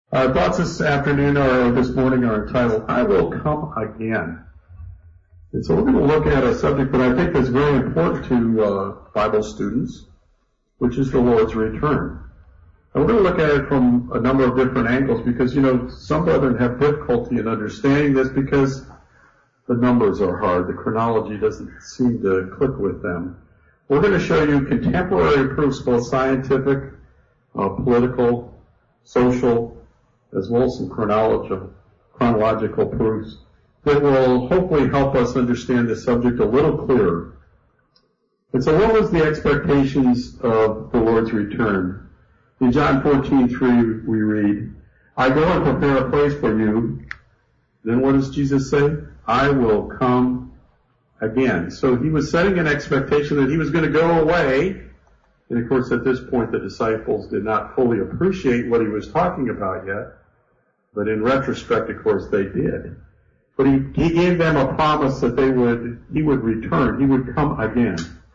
Our thoughts this afternoon or this morning are entitled, I Will Come Again. And so we're going to look at a subject that I think is very important to Bible students, which is the Lord's return. And we're going to look at it from a number of different angles because, some brethren have difficulty in understanding this because the numbers are hard. The chronology doesn't seem to click with them. We're going to show you contemporary proofs, both scientific, political, social, as well as some chronological proofs that will hopefully help us understand this subject a little clearer. And so what was the expectations of the Lord's return? In John 14:3 we read, I go and prepare a place for you. Then what does Jesus say? I will come again. So he was setting an expectation that he was going to go away. And of course at this point the disciples did not fully appreciate what he was talking about yet. But in retrospect, of course, they did. But he gave them a promise that he would return, he would come again.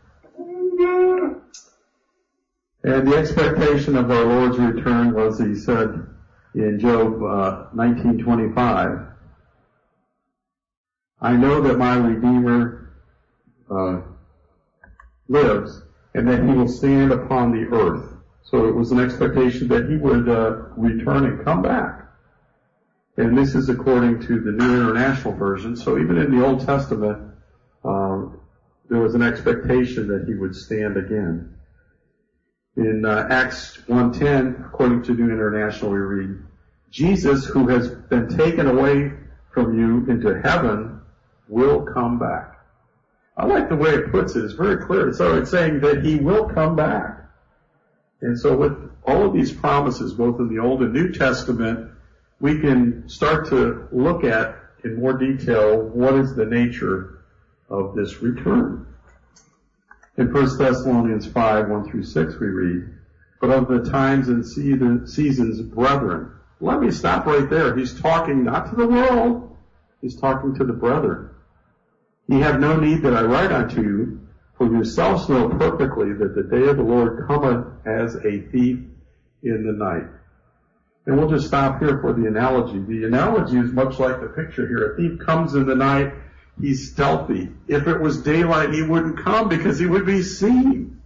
And the expectation of our Lord's return was, he said in Job 19:25, I know that my Redeemer lives, and that he will stand upon the earth. So it was an expectation that he would return and come back. And this is according to the New International Version. So even in the Old Testament, there was an expectation that he would stand again. In Acts 1:10, according to New International, we read, Jesus, who has been taken away from you into heaven, will come back. I like the way it puts it. It's very clear. So it's saying that he will come back. And so with all of these promises, both in the Old and New Testament, we can start to look at in more detail what is the nature of this return. In 1 Thessalonians 5:1-6 we read, but of the times and seasons, brethren. Let me stop right there. He's talking not to the world, he's talking to the brethren. Ye have no need that I write unto you, for yourselves know perfectly that the day of the Lord cometh as a thief in the night. And we'll just stop here for the analogy. The analogy is much like the picture here. A thief comes in the night, he's stealthy. If it was daylight, he wouldn't come because he would be seen.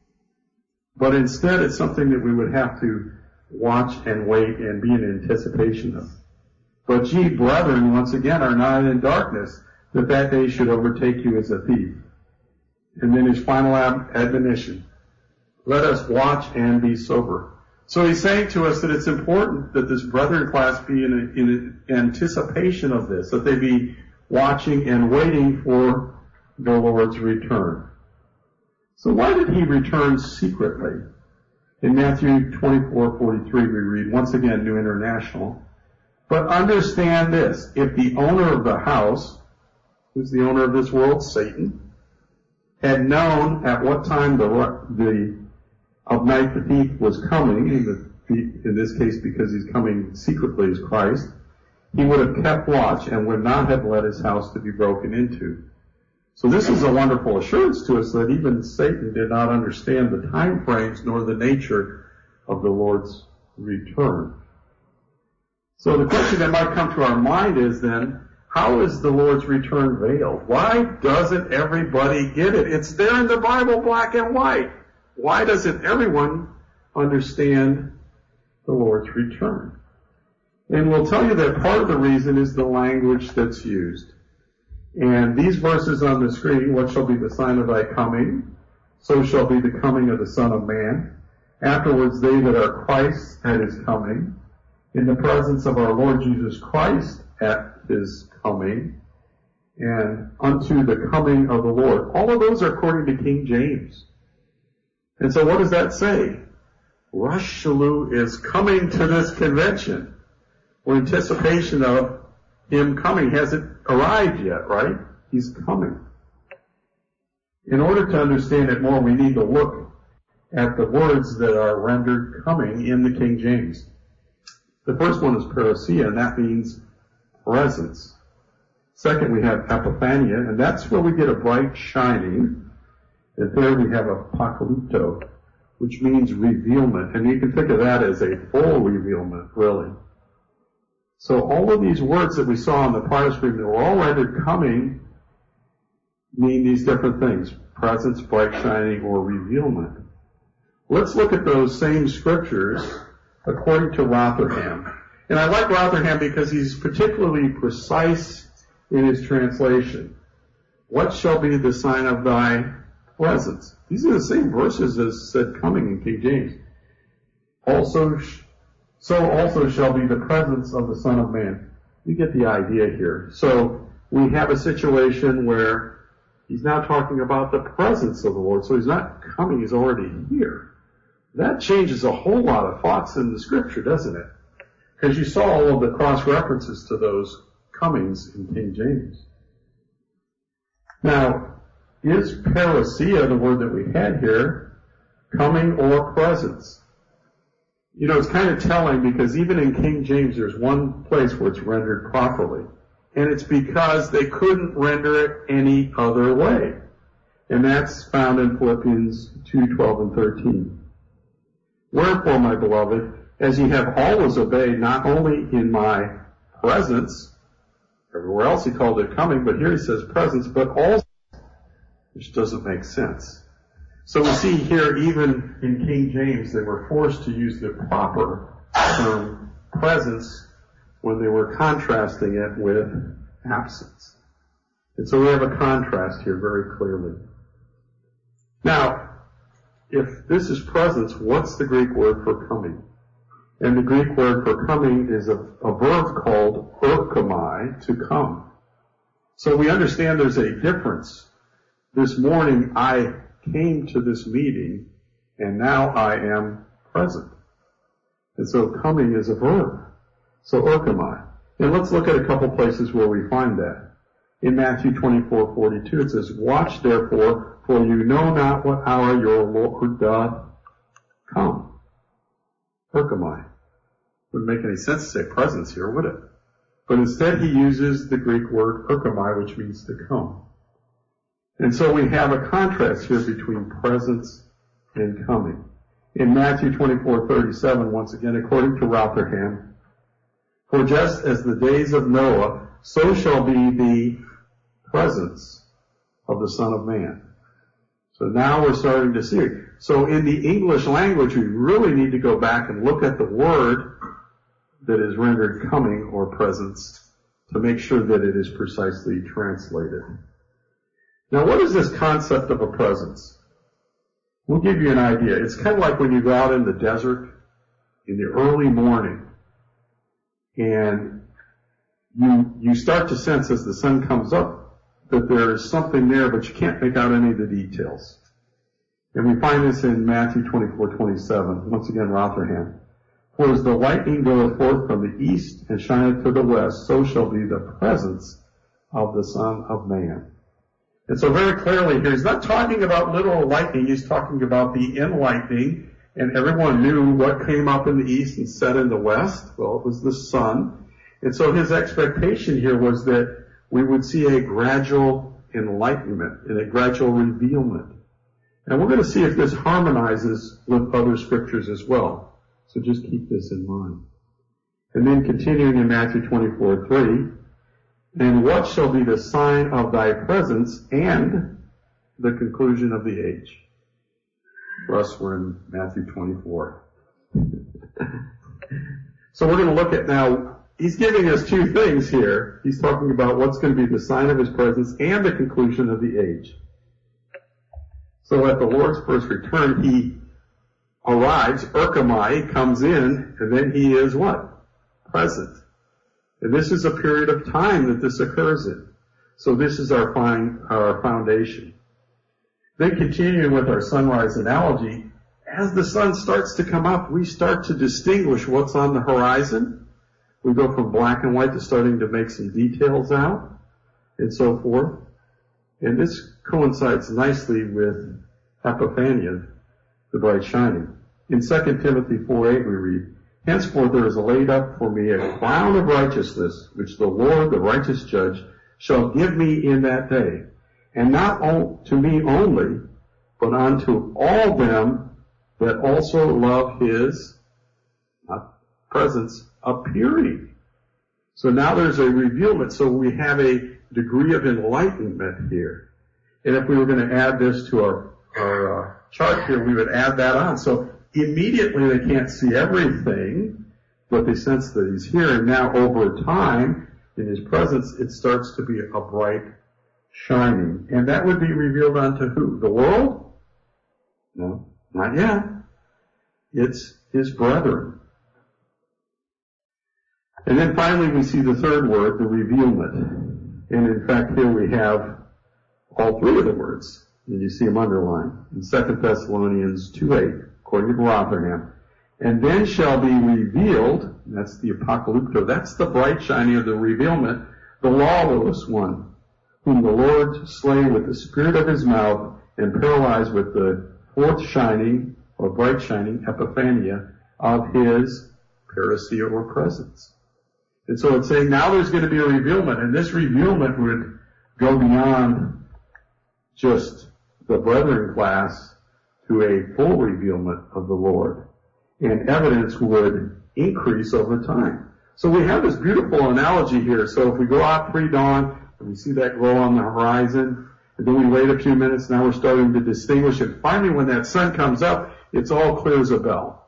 But instead, it's something that we would have to watch and wait and be in anticipation of. But ye, brethren, once again, are not in darkness, that day should overtake you as a thief. And then his final admonition, let us watch and be sober. So he's saying to us that it's important that this brethren class be in anticipation of this, that they be watching and waiting for the Lord's return. So why did he return secretly? In Matthew 24:43 we read, once again, New International, but understand this, if the owner of the house, who's the owner of this world, Satan, had known at what time of night the thief was coming, in this case because he's coming secretly as Christ, he would have kept watch and would not have let his house to be broken into. So this is a wonderful assurance to us that even Satan did not understand the time frames nor the nature of the Lord's return. So the question that might come to our mind is then, how is the Lord's return veiled? Why doesn't everybody get it? It's there in the Bible, black and white. Why doesn't everyone understand the Lord's return? And we'll tell you that part of the reason is the language that's used. And these verses on the screen, what shall be the sign of thy coming? So shall be the coming of the Son of Man. Afterwards they that are Christ at his coming. In the presence of our Lord Jesus Christ at his coming. And unto the coming of the Lord. All of those are according to King James. And so what does that say? Rush Shalou is coming to this convention. We're in anticipation of him coming. He hasn't arrived yet, right? He's coming. In order to understand it more, we need to look at the words that are rendered coming in the King James. The first one is parousia, and that means presence. Second, we have epiphania, and that's where we get a bright shining. And third, we have apocalypto, which means revealment. And you can think of that as a full revealment, really. So all of these words that we saw in the prior screen that were all rendered coming mean these different things: presence, bright, shining, or revealment. Let's look at those same scriptures according to Rotherham. And I like Rotherham because he's particularly precise in his translation. What shall be the sign of thy presence? These are the same verses as said coming in King James. So also shall be the presence of the Son of Man. You get the idea here. So we have a situation where he's now talking about the presence of the Lord. So he's not coming, he's already here. That changes a whole lot of thoughts in the scripture, doesn't it? Because you saw all of the cross-references to those comings in King James. Now, is parousia, the word that we had here, coming or presence? You know, it's kind of telling because even in King James there's one place where it's rendered properly. And it's because they couldn't render it any other way. And that's found in Philippians 2:12 and 13. Wherefore, my beloved, as ye have always obeyed, not only in my presence, everywhere else he called it coming, but here he says presence, but also, which doesn't make sense. So we see here, even in King James, they were forced to use the proper term presence when they were contrasting it with absence. And so we have a contrast here very clearly. Now, if this is presence, what's the Greek word for coming? And the Greek word for coming is a verb called erchomai, to come. So we understand there's a difference. This morning I came to this meeting, and now I am present. And so coming is a verb. So erchomai. And let's look at a couple places where we find that. In Matthew 24:42 it says, watch therefore, for you know not what hour your Lord doth come. Erchomai. Wouldn't make any sense to say presence here, would it? But instead he uses the Greek word erchomai, which means to come. And so we have a contrast here between presence and coming. In Matthew 24:37, once again, according to Rotherham, for just as the days of Noah, so shall be the presence of the Son of Man. So now we're starting to see. So in the English language, we really need to go back and look at the word that is rendered coming or presence to make sure that it is precisely translated. Now, what is this concept of a presence? We'll give you an idea. It's kind of like when you go out in the desert in the early morning and you start to sense as the sun comes up that there is something there, but you can't make out any of the details. And we find this in Matthew 24:27. Once again, Rotherham. For as the lightning goeth forth from the east and shineth to the west, so shall be the presence of the Son of Man. And so very clearly here, he's not talking about literal lightning, he's talking about the enlightening, and everyone knew what came up in the east and set in the west. Well, it was the sun. And so his expectation here was that we would see a gradual enlightenment and a gradual revealment. And we're going to see if this harmonizes with other scriptures as well. So just keep this in mind. And then continuing in Matthew 24:3, and what shall be the sign of thy presence and the conclusion of the age? For us, we're in Matthew 24. So we're going to look at now, he's giving us two things here. He's talking about what's going to be the sign of his presence and the conclusion of the age. So at the Lord's first return, he arrives, erchomai, comes in, and then he is what? Present. And this is a period of time that this occurs in. So this is our foundation. Then continuing with our sunrise analogy, as the sun starts to come up, we start to distinguish what's on the horizon. We go from black and white to starting to make some details out, and so forth. And this coincides nicely with Epiphania, the bright shining. In 2 Timothy 4:8 we read, henceforth there is laid up for me a crown of righteousness, which the Lord, the righteous judge, shall give me in that day. And not to me only, but unto all them that also love his presence appearing. So now there's a revealment. So we have a degree of enlightenment here. And if we were going to add this to our chart here, we would add that on. So immediately they can't see everything, but they sense that he's here. And now over time, in his presence, it starts to be a bright shining. And that would be revealed unto who? The world? No, not yet. It's his brethren. And then finally we see the third word, the revealment. And in fact here we have all three of the words. And you see them underlined in 2 Thessalonians 2:8, according to Rotherham. And then shall be revealed, that's the apocalypto, that's the bright shining of the revealment, the lawless one, whom the Lord slay with the spirit of his mouth and paralyze with the fourth shining, or bright shining, epiphania, of his parousia or presence. And so it's saying now there's going to be a revealment, and this revealment would go beyond just the brethren class to a full revealment of the Lord. And evidence would increase over time. So we have this beautiful analogy here. So if we go out pre-dawn and we see that glow on the horizon, and then we wait a few minutes, now we're starting to distinguish it. Finally, when that sun comes up, it's all clear as a bell.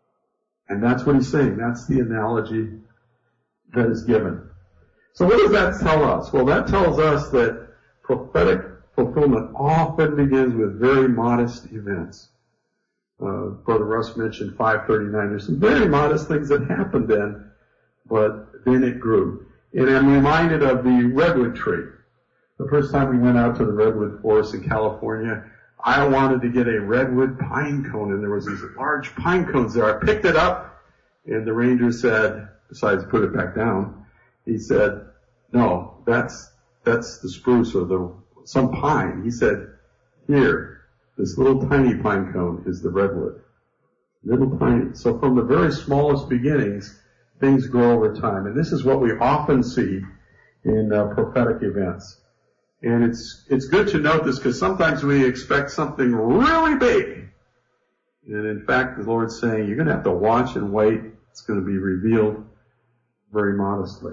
And that's what he's saying. That's the analogy that is given. So what does that tell us? Well, that tells us that prophetic fulfillment often begins with very modest events. Brother Russ mentioned 539. There's some very modest things that happened then, but then it grew. And I'm reminded of the redwood tree. The first time we went out to the redwood forest in California, I wanted to get a redwood pine cone, and there was these large pine cones there. I picked it up, and the ranger said, besides put it back down, he said, no, that's the spruce or some pine. He said, here, this little tiny pine cone is the redwood. Little tiny. So from the very smallest beginnings, things grow over time. And this is what we often see in prophetic events. And it's good to note this because sometimes we expect something really big. And in fact, the Lord's saying, you're going to have to watch and wait. It's going to be revealed very modestly.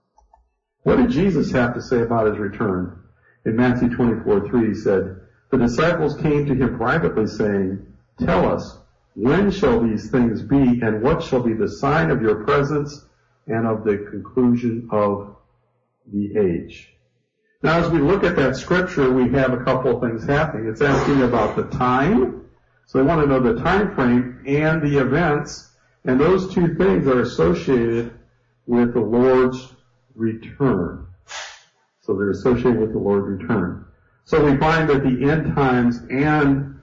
What did Jesus have to say about his return? In Matthew 24:3, he said, the disciples came to him privately saying, tell us, when shall these things be, and what shall be the sign of your presence and of the conclusion of the age? Now, as we look at that scripture, we have a couple of things happening. It's asking about the time. So they want to know the time frame and the events, and those two things are associated with the Lord's return. So they're associated with the Lord's return. So we find that the end times and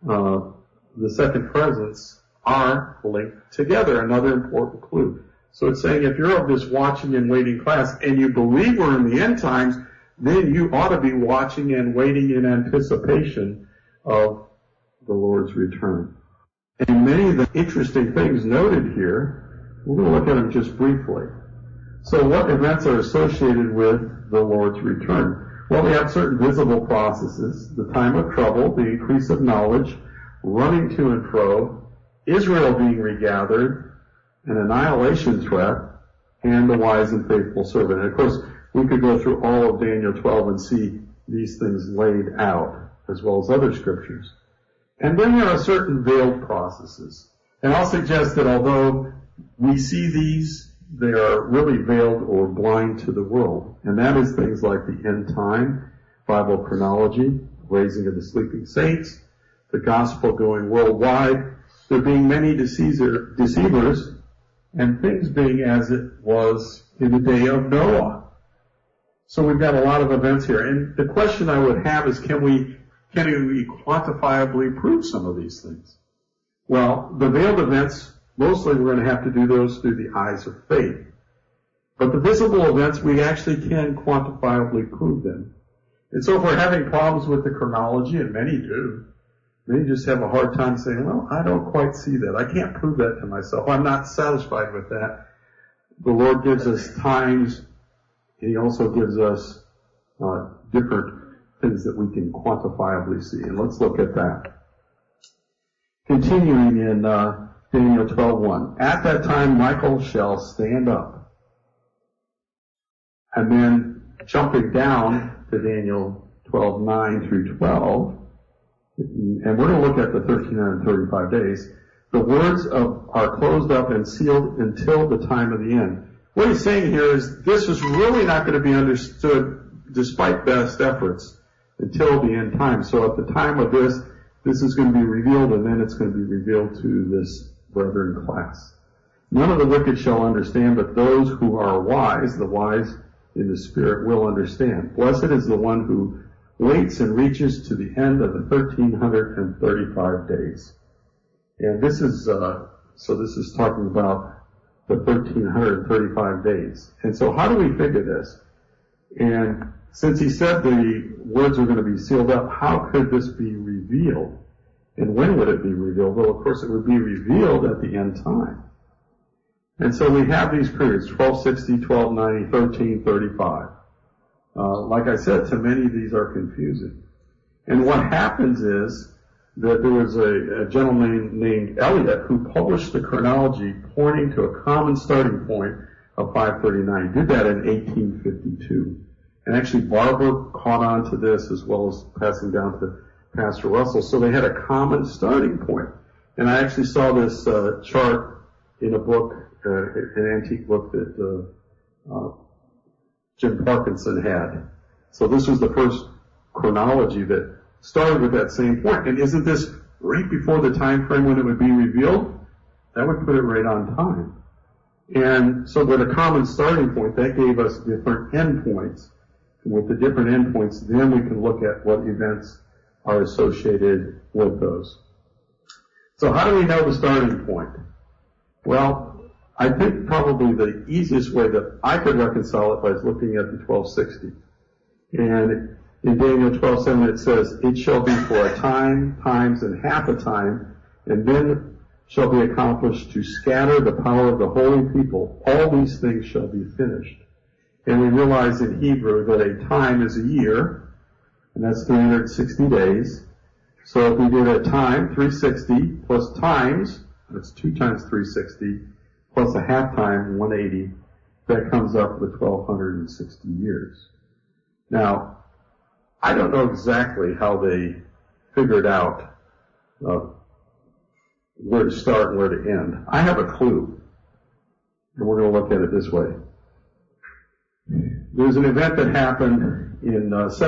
the second presence are linked together. Another important clue. So it's saying if you're of this watching and waiting class and you believe we're in the end times, then you ought to be watching and waiting in anticipation of the Lord's return. And many of the interesting things noted here, we're going to look at them just briefly. So what events are associated with the Lord's return? Well, we have certain visible processes, the time of trouble, the increase of knowledge, running to and fro, Israel being regathered, an annihilation threat, and the wise and faithful servant. And of course, we could go through all of Daniel 12 and see these things laid out, as well as other scriptures. And then there are certain veiled processes. And I'll suggest that although we see these, they are really veiled or blind to the world. And that is things like the end time, Bible chronology, raising of the sleeping saints, the gospel going worldwide, there being many deceivers, and things being as it was in the day of Noah. So we've got a lot of events here. And the question I would have is, can we quantifiably prove some of these things? Well, the veiled events, mostly we're going to have to do those through the eyes of faith. But the visible events, we actually can quantifiably prove them. And so if we're having problems with the chronology, and many do, many just have a hard time saying, well, I don't quite see that. I can't prove that to myself. I'm not satisfied with that. The Lord gives us times. He also gives us different things that we can quantifiably see. And let's look at that. Continuing in Daniel 12:1. At that time Michael shall stand up. And then jumping down to Daniel 12:9 through 12, and we're going to look at the 1335 days. The words are closed up and sealed until the time of the end. What he's saying here is this is really not going to be understood, despite best efforts, until the end time. So at the time of this is going to be revealed, and then it's going to be revealed to this brethren class. None of the wicked shall understand, but those who are wise, the wise in the Spirit, will understand. Blessed is the one who waits and reaches to the end of the 1335 days. And this is talking about the 1335 days. And so how do we figure this? And since he said the words are going to be sealed up, how could this be revealed? And when would it be revealed? Well, of course, it would be revealed at the end time. And so we have these periods, 1260, 1290, 1335. Like I said, to many these are confusing. And what happens is that there was a gentleman named Eliot who published the chronology pointing to a common starting point of 539. He did that in 1852. And actually Barber caught on to this as well as passing down to Pastor Russell. So they had a common starting point. And I actually saw this chart in a book, an antique book that Jim Parkinson had. So this was the first chronology that started with that same point. And isn't this right before the time frame when it would be revealed? That would put it right on time. And so with a common starting point, that gave us different endpoints. And with the different endpoints, then we can look at what events are associated with those. So how do we know the starting point? Well, I think probably the easiest way that I could reconcile it was looking at the 1260. And in Daniel 12:7 it says, it shall be for a time, times, and half a time, and then shall be accomplished to scatter the power of the holy people. All these things shall be finished. And we realize in Hebrew that a time is a year, and that's 360 days. So if we did a time, 360, plus times, that's 2 times 360, plus a half time, 180, that comes up with 1,260 years. Now, I don't know exactly how they figured out where to start and where to end. I have a clue, and we're going to look at it this way. There's an event that happened in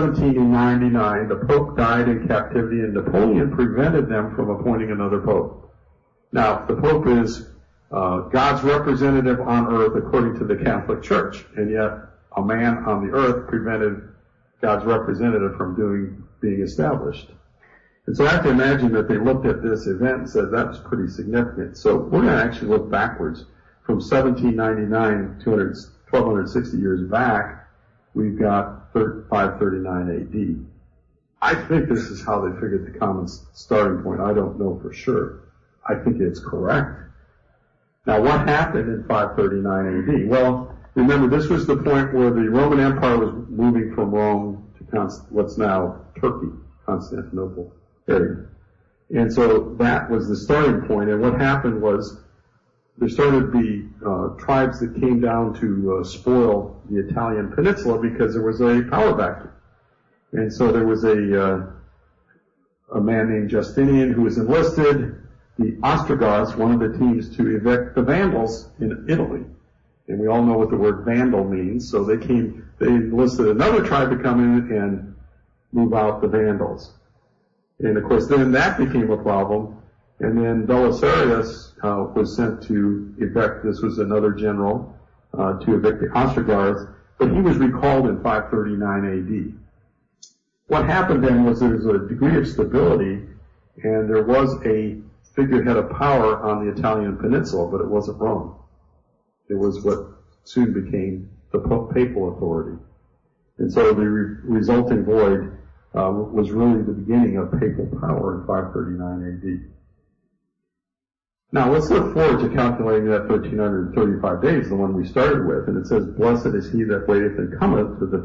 1799. The Pope died in captivity, and Napoleon prevented them from appointing another Pope. Now, the Pope is God's representative on earth according to the Catholic Church, and yet a man on the earth prevented God's representative from being established. And so I have to imagine that they looked at this event and said that was pretty significant. So we're going to actually look backwards. From 1799, 1,260 years back, we've got 539 AD. I think this is how they figured the common starting point. I don't know for sure. I think it's correct. Now, what happened in 539 AD? Well, remember, this was the point where the Roman Empire was moving from Rome to what's now Turkey, Constantinople area. And so that was the starting point. And what happened was there started to be tribes that came down to spoil the Italian peninsula because there was a power vacuum. And so there was a man named Justinian who was enlisted, the Ostrogoths, one of the teams, to evict the Vandals in Italy. And we all know what the word Vandal means. So they enlisted another tribe to come in and move out the Vandals. And of course then that became a problem. And then Belisarius was sent to evict, this was another general, to evict the Ostrogoths, but he was recalled in 539 AD. What happened then was there was a degree of stability, and there was a figurehead of power on the Italian peninsula, but it wasn't Rome. It was what soon became the papal authority. And so the resulting void was really the beginning of papal power in 539 AD. Now let's look forward to calculating that 1,335 days, the one we started with. And it says, blessed is he that waiteth and cometh to the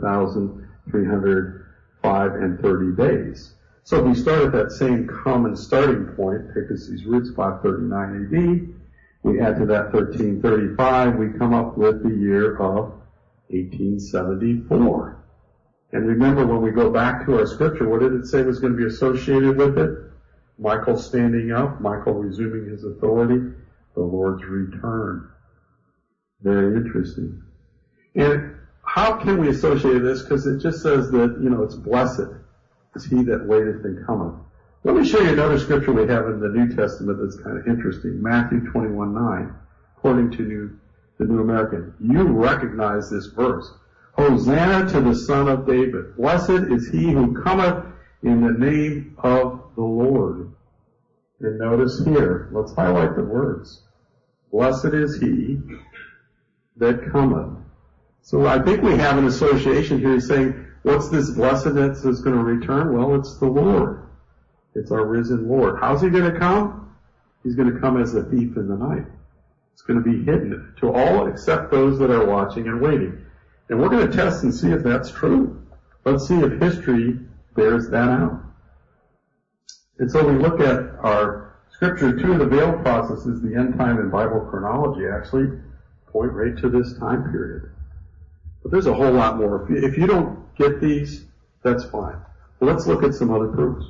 1,305 and 30 days. So if we start at that same common starting point, take us these roots, 539 AD, we add to that 1335, we come up with the year of 1874. And remember, when we go back to our scripture, what did it say was going to be associated with it? Michael standing up, Michael resuming his authority, the Lord's return. Very interesting. And how can we associate this? Because it just says that, it's blessed is he that waiteth and cometh. Let me show you another scripture we have in the New Testament that's kind of interesting. Matthew 21:9, according to the New American. You recognize this verse. Hosanna to the Son of David. Blessed is he who cometh in the name of the Lord. And notice here, let's highlight the words. Blessed is he that cometh. So I think we have an association here saying, what's this blessedness that's going to return? Well, it's the Lord. It's our risen Lord. How's he going to come? He's going to come as a thief in the night. It's going to be hidden to all except those that are watching and waiting. And we're going to test and see if that's true. Let's see if history bears that out. And so we look at our scripture. Two of the veil processes, the end time and Bible chronology, actually point right to this time period. But there's a whole lot more. If you don't get these, that's fine. Well, let's look at some other proofs.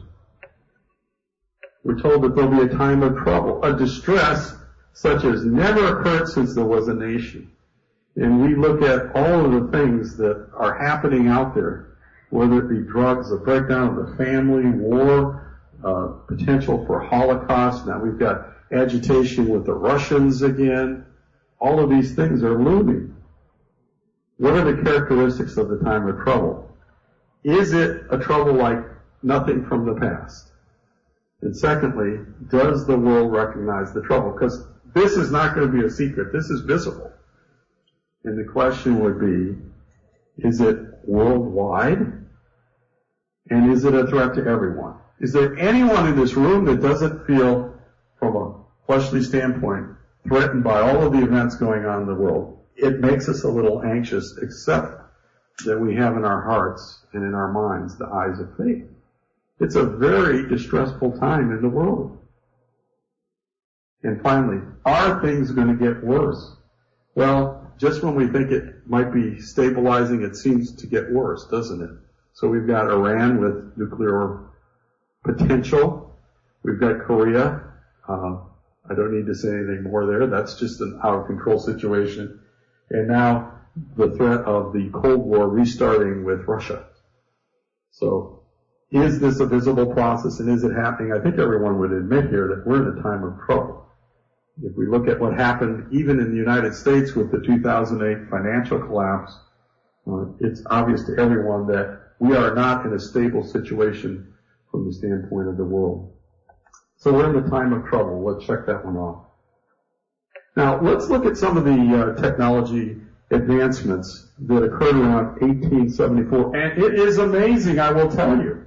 We're told that there'll be a time of trouble, a distress such as never occurred since there was a nation. And we look at all of the things that are happening out there, whether it be drugs, the breakdown of the family, war, potential for Holocaust. Now we've got agitation with the Russians again. All of these things are looming. What are the characteristics of the time of trouble? Is it a trouble like nothing from the past? And secondly, does the world recognize the trouble? Because this is not going to be a secret. This is visible. And the question would be, is it worldwide? And is it a threat to everyone? Is there anyone in this room that doesn't feel, from a fleshly standpoint, threatened by all of the events going on in the world? It makes us a little anxious, except that we have in our hearts and in our minds the eyes of faith. It's a very distressful time in the world. And finally, are things going to get worse? Well, just when we think it might be stabilizing, it seems to get worse, doesn't it? So we've got Iran with nuclear potential. We've got Korea. I don't need to say anything more there. That's just an out-of-control situation. And now the threat of the Cold War restarting with Russia. So is this a visible process, and is it happening? I think everyone would admit here that we're in a time of trouble. If we look at what happened even in the United States with the 2008 financial collapse, it's obvious to everyone that we are not in a stable situation from the standpoint of the world. So we're in the time of trouble. Let's check that one off. Now, let's look at some of the technology advancements that occurred around 1874. And it is amazing, I will tell you.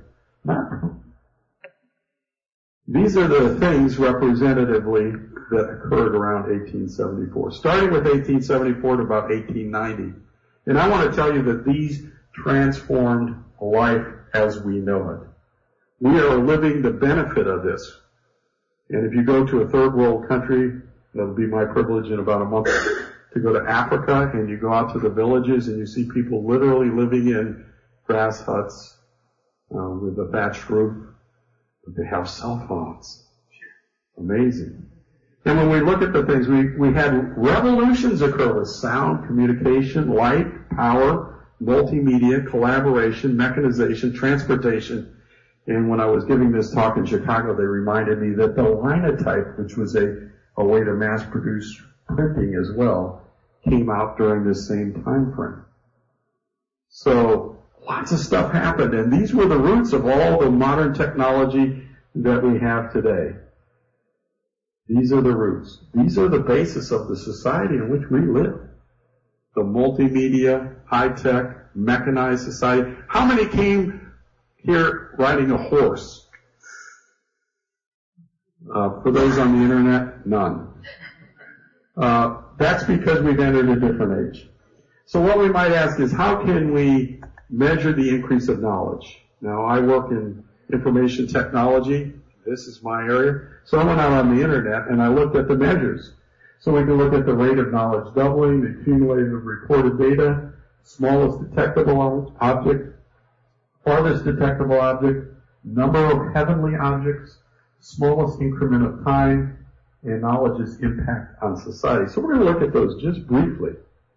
These are the things representatively that occurred around 1874, starting with 1874 to about 1890. And I want to tell you that these transformed life as we know it. We are living the benefit of this. And if you go to a third world country, that'll be my privilege in about a month, to go to Africa, and you go out to the villages and you see people literally living in grass huts with a thatched roof, but they have cell phones. Amazing. And when we look at the things, we had revolutions occur with sound, communication, light, power, multimedia, collaboration, mechanization, transportation. And when I was giving this talk in Chicago, they reminded me that the linotype, which was a way to mass produce printing as well, came out during this same time frame. So lots of stuff happened, and these were the roots of all the modern technology that we have today. These are the roots. These are the basis of the society in which we live. The multimedia, high-tech, mechanized society. How many came here riding a horse? For those on the internet, none. That's because we've entered a different age. So what we might ask is, how can we measure the increase of knowledge? Now, I work in information technology. This is my area. So I went out on the internet and I looked at the measures. So we can look at the rate of knowledge doubling, the cumulative reported data, smallest detectable object, farthest detectable object, number of heavenly objects, smallest increment of time, and knowledge's impact on society. So we're going to look at those just briefly.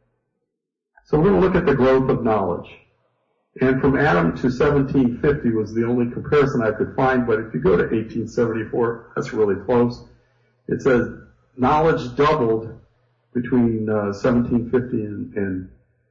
So we're going to look at the growth of knowledge. And from Adam to 1750 was the only comparison I could find, but if you go to 1874, that's really close. It says knowledge doubled between 1750 and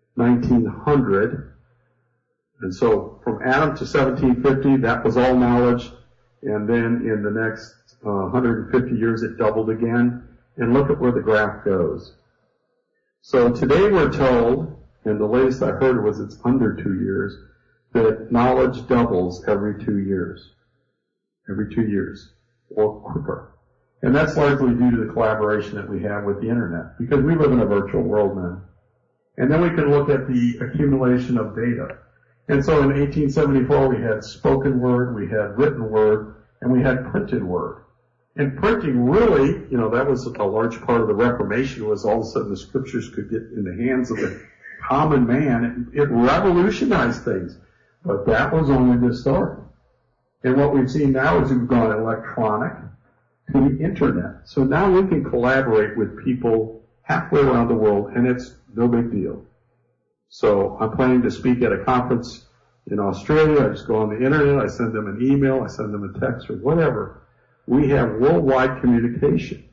1900. And so from Adam to 1750, that was all knowledge. And then in the next 150 years, it doubled again. And look at where the graph goes. So today we're told, and the latest I heard was it's under 2 years, that knowledge doubles every 2 years. Every 2 years, or quicker. And that's largely due to the collaboration that we have with the internet, because we live in a virtual world now. And then we can look at the accumulation of data. And so in 1874 we had spoken word, we had written word, and we had printed word. And printing really, that was a large part of the Reformation, was all of a sudden the scriptures could get in the hands of the common man. It revolutionized things. But that was only the start. And what we've seen now is we've gone electronic to the internet. So now we can collaborate with people halfway around the world, and it's no big deal. So I'm planning to speak at a conference in Australia. I just go on the internet, I send them an email, I send them a text or whatever. We have worldwide communication.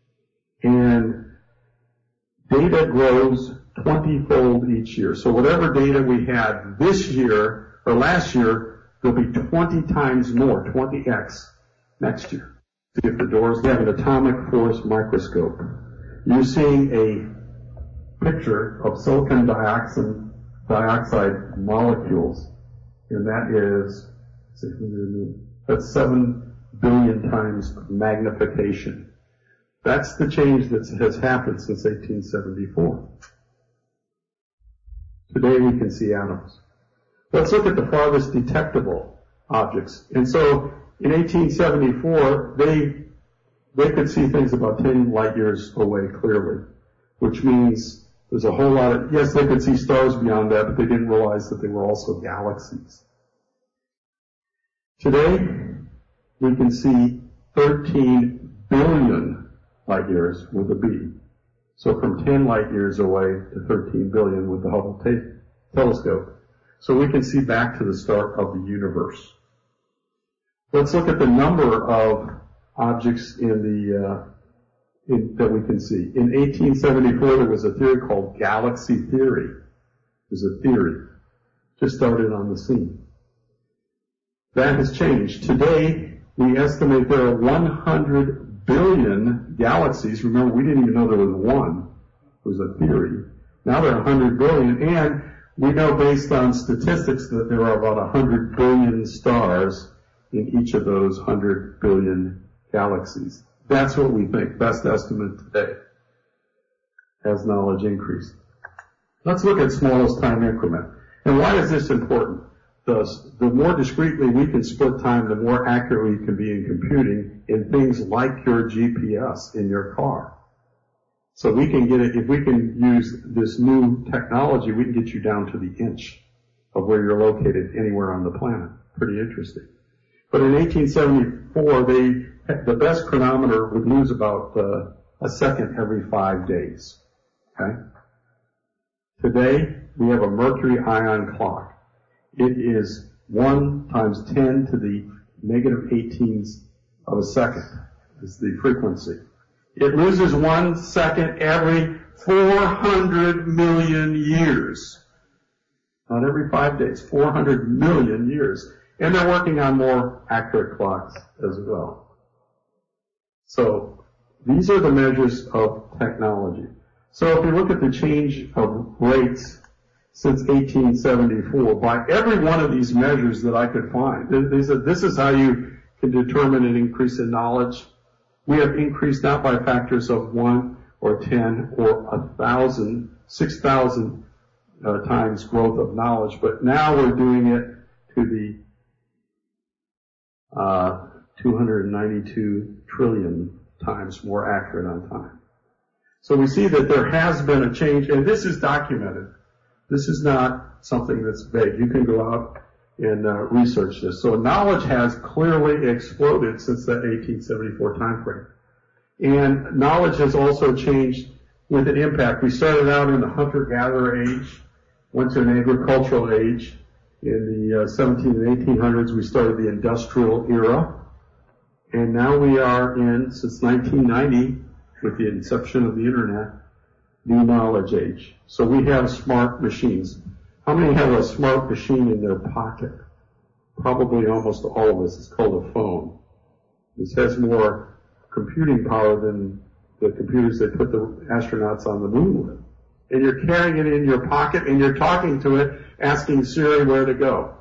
And data grows 20-fold each year. So whatever data we had this year or last year, there'll be 20 times more, 20x next year. See if the doors have an atomic force microscope. You're seeing a picture of silicon dioxide molecules, and that's 7 billion times magnification. That's the change that has happened since 1874. Today we can see atoms. Let's look at the farthest detectable objects. And so in 1874, they could see things about 10 light years away clearly, which means there's a whole lot of, yes, they could see stars beyond that, but they didn't realize that they were also galaxies. Today, we can see 13 billion light years with a B. So from 10 light years away to 13 billion with the Hubble telescope. So we can see back to the start of the universe. Let's look at the number of objects that we can see. In 1874, there was a theory called galaxy theory. It was a theory. Just started on the scene. That has changed. Today, we estimate there are 100 billion galaxies. Remember, we didn't even know there was one. It was a theory. Now there are 100 billion, and we know based on statistics that there are about 100 billion stars in each of those 100 billion galaxies. That's what we think, best estimate today, as knowledge increased. Let's look at smallest time increment. And why is this important? The more discreetly we can split time, the more accurately we can be in computing in things like your GPS in your car. So we can get it, if we can use this new technology, we can get you down to the inch of where you're located anywhere on the planet. Pretty interesting. But in 1874, the best chronometer would lose about a second every 5 days. Okay? Today, we have a mercury ion clock. It is 1 times 10 to the negative 18th of a second is the frequency. It loses 1 second every 400 million years. Not every 5 days, 400 million years. And they're working on more accurate clocks as well. So these are the measures of technology. So if we look at the change of rates since 1874, by every one of these measures that I could find, they said this is how you can determine an increase in knowledge. We have increased not by factors of 1 or 10 or 1,000, 6,000 times growth of knowledge, but now we're doing it to the 292 trillion times more accurate on time. So we see that there has been a change, and this is documented. This is not something that's vague. You can go out and research this. So knowledge has clearly exploded since that 1874 time frame. And knowledge has also changed with an impact. We started out in the hunter-gatherer age, went to an agricultural age. In the 17 and 1800s, we started the industrial era. And now we are in, since 1990, with the inception of the internet, new knowledge age. So we have smart machines. How many have a smart machine in their pocket? Probably almost all of us. It's called a phone. This has more computing power than the computers that put the astronauts on the moon with. And you're carrying it in your pocket and you're talking to it, asking Siri where to go.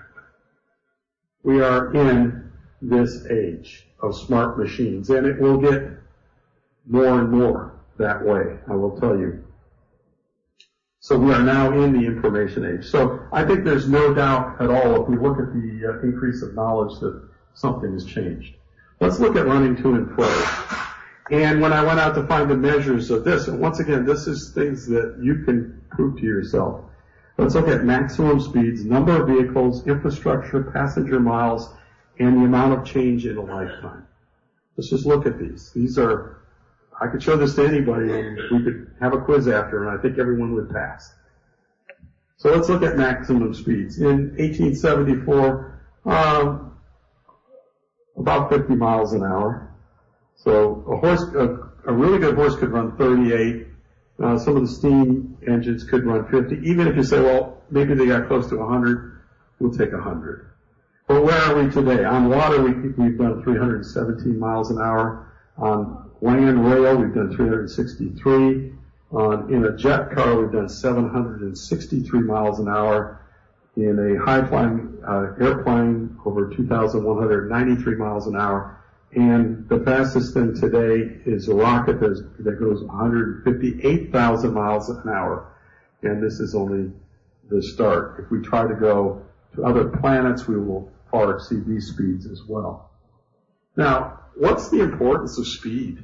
We are in this age of smart machines, and it will get more and more that way, I will tell you. So we are now in the information age. So I think there's no doubt at all, if we look at the increase of knowledge, that something has changed. Let's look at running to and fro. And when I went out to find the measures of this, and once again, this is things that you can prove to yourself. Let's look at maximum speeds, number of vehicles, infrastructure, passenger miles, and the amount of change in a lifetime. Let's just look at these. These are, I could show this to anybody and we could have a quiz after, and I think everyone would pass. So let's look at maximum speeds. In 1874, about 50 miles an hour. So a really good horse could run 38. Some of the steam engines could run 50. Even if you say, well, maybe they got close to 100, we'll take 100. But where are we today? On water, we've done 317 miles an hour. On land rail, we've done 363. In a jet car, we've done 763 miles an hour. In a high-flying airplane, over 2,193 miles an hour. And the fastest thing today is a rocket that goes 158,000 miles an hour. And this is only the start. If we try to go to other planets, we will far exceed these speeds as well. Now, what's the importance of speed?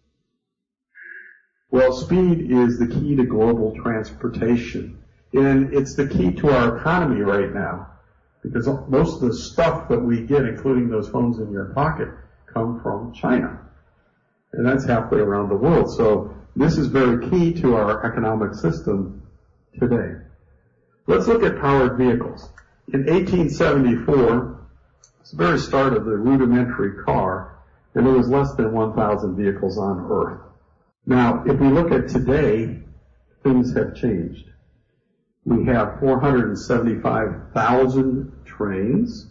Well, speed is the key to global transportation. And it's the key to our economy right now. Because most of the stuff that we get, including those phones in your pocket, come from China. And that's halfway around the world. So this is very key to our economic system today. Let's look at powered vehicles. In 1874, it's the very start of the rudimentary car, and there was less than 1,000 vehicles on Earth. Now, if we look at today, things have changed. We have 475,000 trains,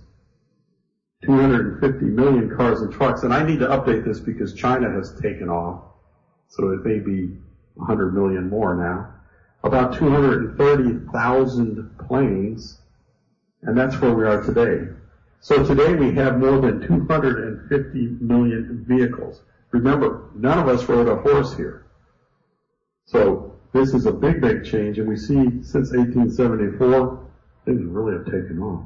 250 million cars and trucks, and I need to update this because China has taken off, so it may be 100 million more now. About 230,000 planes, and that's where we are today. So today we have more than 250 million vehicles. Remember, none of us rode a horse here. So this is a big, big change, and we see since 1874, things really have taken off.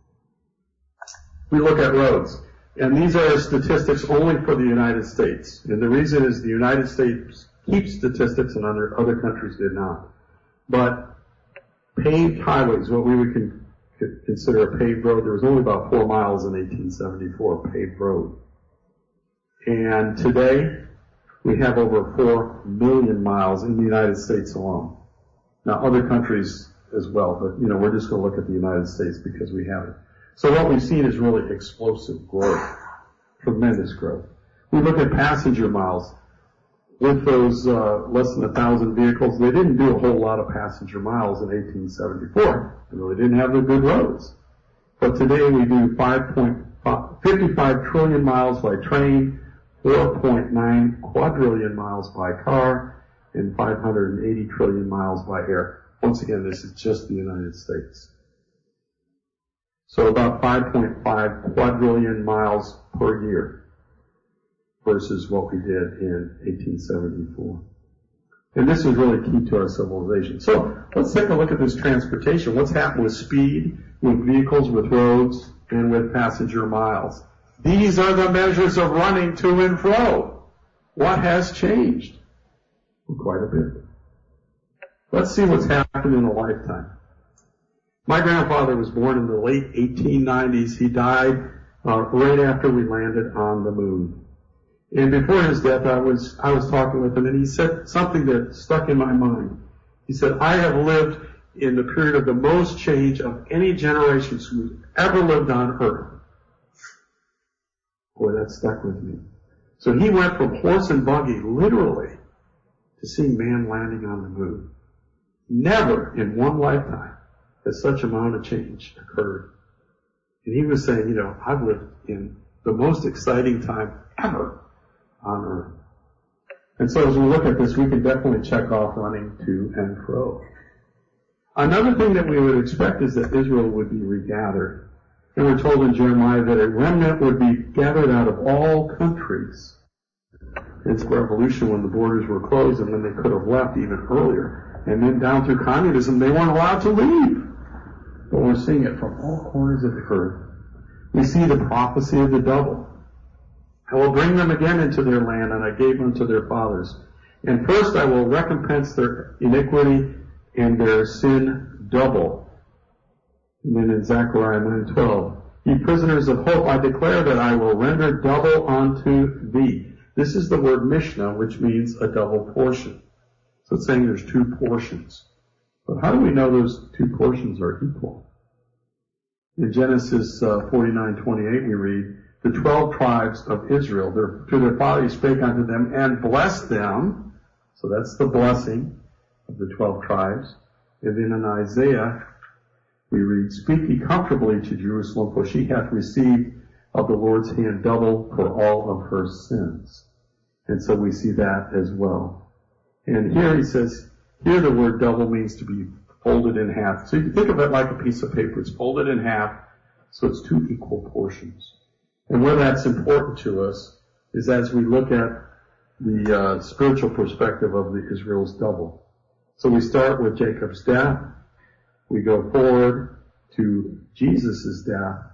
We look at roads, and these are statistics only for the United States. And the reason is the United States keeps statistics and other countries did not. But paved highways, what we would consider a paved road, there was only about 4 miles in 1874 paved road. And today, we have over 4 million miles in the United States alone. Now, other countries as well, but, we're just going to look at the United States because we have it. So what we've seen is really explosive growth, tremendous growth. We look at passenger miles. With those less than 1,000 vehicles, they didn't do a whole lot of passenger miles in 1874. They really didn't have the good roads. But today we do 55 trillion miles by train, 4.9 quadrillion miles by car, and 580 trillion miles by air. Once again, this is just the United States. So about 5.5 quadrillion miles per year versus what we did in 1874. And this is really key to our civilization. So let's take a look at this transportation. What's happened with speed, with vehicles, with roads, and with passenger miles. These are the measures of running to and fro. What has changed? Well, quite a bit. Let's see what's happened in a lifetime. My grandfather was born in the late 1890s. He died right after we landed on the moon. And before his death, I was talking with him, and he said something that stuck in my mind. He said, I have lived in the period of the most change of any generations who ever lived on Earth. Boy, that stuck with me. So he went from horse and buggy, literally, to seeing man landing on the moon. Never in one lifetime has such amount of change occurred. And he was saying, I've lived in the most exciting time ever on Earth. And so as we look at this, we can definitely check off running to and fro. Another thing that we would expect is that Israel would be regathered. And we're told in Jeremiah that a remnant would be gathered out of all countries. It's revolution when the borders were closed and when they could have left even earlier. And then down through communism, they weren't allowed to leave. But we're seeing it from all corners of the earth. We see the prophecy of the double. I will bring them again into their land, and I gave them to their fathers. And first I will recompense their iniquity and their sin double. And then in Zechariah 9:12, ye prisoners of hope, I declare that I will render double unto thee. This is the word Mishnah, which means a double portion. So it's saying there's two portions. But how do we know those two portions are equal? In Genesis 49:28 we read, the 12 tribes of Israel, to their father he spake unto them and blessed them. So that's the blessing of the 12 tribes. And then in Isaiah we read, speak ye comfortably to Jerusalem, for she hath received of the Lord's hand double for all of her sins. And so we see that as well. And here he says, here the word double means to be folded in half. So you can think of it like a piece of paper. It's folded in half, so it's two equal portions. And where that's important to us is as we look at the spiritual perspective of the Israel's double. So we start with Jacob's death. We go forward to Jesus' death.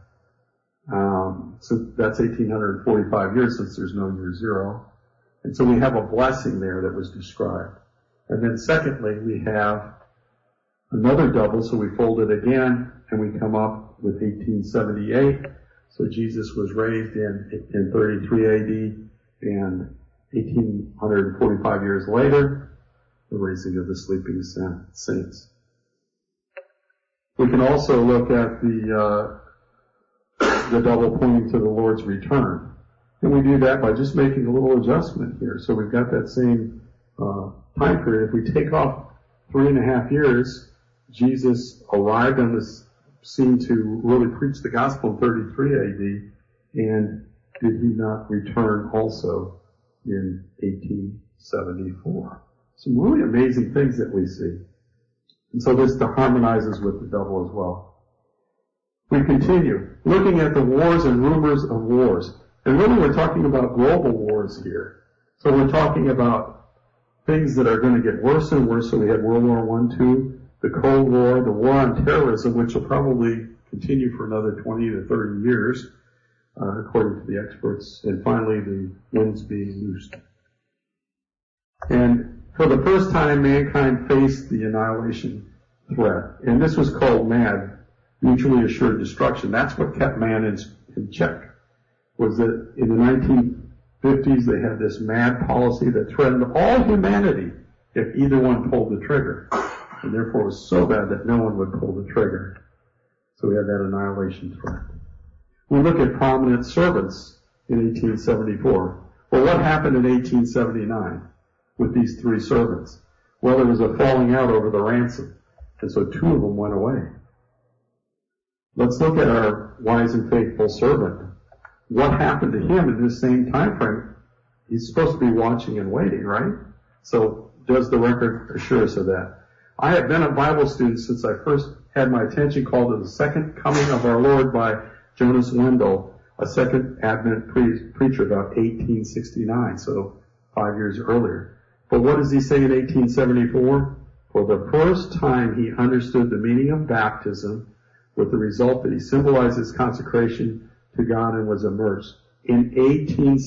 So that's 1,845 years since there's no year zero. And so we have a blessing there that was described. And then secondly, we have another double, so we fold it again, and we come up with 1878. So Jesus was raised in 33 AD, and 1,845 years later, the raising of the sleeping saints. We can also look at the double pointing to the Lord's return. And we do that by just making a little adjustment here. So we've got that same time period. If we take off 3.5 years, Jesus arrived on this scene to really preach the gospel in 33 AD, and did he not return also in 1874? Some really amazing things that we see. And so this harmonizes with the double as well. We continue looking at the wars and rumors of wars. And really we're talking about global wars here. So we're talking about things that are going to get worse and worse. So we had World War I, II, the Cold War, the war on terrorism, which will probably continue for another 20 to 30 years, according to the experts, and finally the winds being loosed. And for the first time, mankind faced the annihilation threat. And this was called MAD, mutually assured destruction. That's what kept man in check, was that in the 1950s they had this MAD policy that threatened all humanity if either one pulled the trigger. And therefore it was so bad that no one would pull the trigger. So we had that annihilation threat. We look at prominent servants in 1874. Well, what happened in 1879 with these three servants? Well, there was a falling out over the ransom, and so 2 of them went away. Let's look at our wise and faithful servant. What happened to him in this same time frame? He's supposed to be watching and waiting, right? So does the record assure us of that? I have been a Bible student since I first had my attention called to the second coming of our Lord by Jonas Wendell, a second Advent preacher about 1869, so 5 years earlier. But what does he say in 1874? For the first time he understood the meaning of baptism, with the result that he symbolized his consecration to God and was immersed. In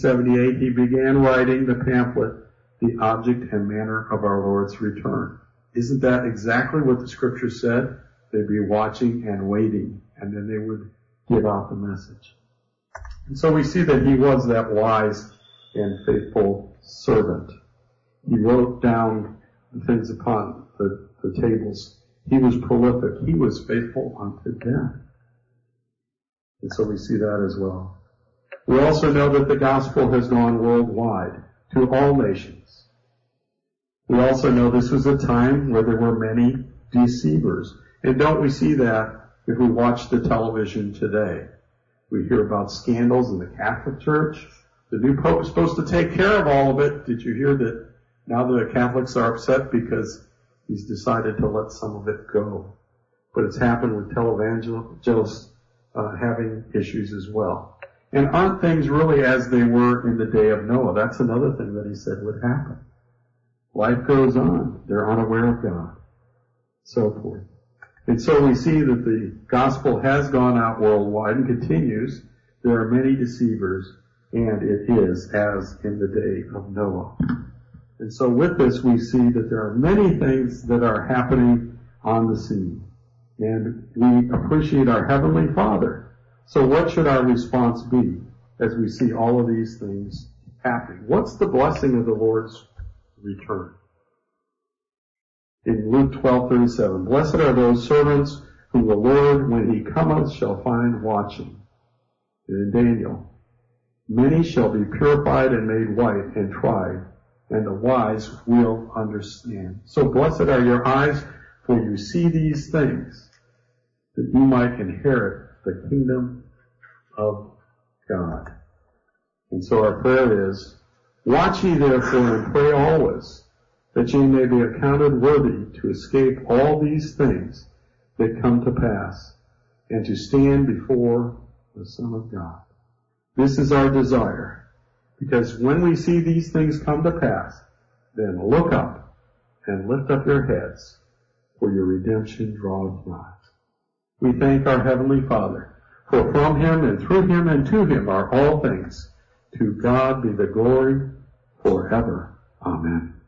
1878 he began writing the pamphlet, The Object and Manner of Our Lord's Return. Isn't that exactly what the scripture said? They'd be watching and waiting, and then they would give out the message. And so we see that he was that wise and faithful servant. He wrote down the things upon the tables. He was prolific. He was faithful unto death. And so we see that as well. We also know that the gospel has gone worldwide to all nations. We also know this was a time where there were many deceivers. And don't we see that if we watch the television today? We hear about scandals in the Catholic Church. The new Pope is supposed to take care of all of it. Did you hear that now the Catholics are upset because he's decided to let some of it go? But it's happened with televangelists having issues as well. And aren't things really as they were in the day of Noah? That's another thing that he said would happen. Life goes on. They're unaware of God. So forth. And so we see that the gospel has gone out worldwide and continues. There are many deceivers, and it is as in the day of Noah. And so with this we see that there are many things that are happening on the scene. And we appreciate our Heavenly Father. So what should our response be as we see all of these things happening? What's the blessing of the Lord's return? In Luke 12:37, blessed are those servants whom the Lord, when he cometh, shall find watching. And in Daniel, many shall be purified and made white and tried, and the wise will understand. So blessed are your eyes, for you see these things, that you might inherit the kingdom of God. And so our prayer is, watch ye therefore and pray always, that ye may be accounted worthy to escape all these things that come to pass, and to stand before the Son of God. This is our desire, because when we see these things come to pass, then look up and lift up your heads, for your redemption draweth nigh. We thank our Heavenly Father, for from him and through him and to him are all things. To God be the glory forever. Amen.